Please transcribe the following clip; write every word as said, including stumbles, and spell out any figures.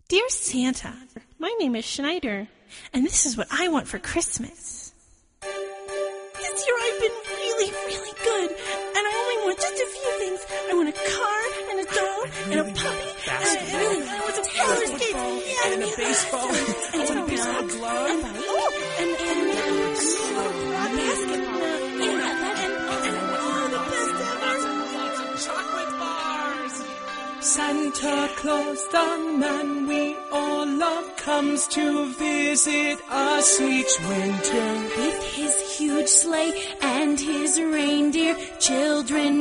Dear Santa, my name is Schneider, and this is what I want for Christmas. This year I've been really, really good, and I only want just a few things. I want a car, and a dog, and a puppy, and I really want some roller skates, yeah, and a baseball, and and a baseball glove, and oh, and and and a basketball, yeah, and and oh, the best ever. Lots of chocolate bars. Santa Claus, the man we all love, comes to visit us each winter with his huge sleigh and his reindeer children.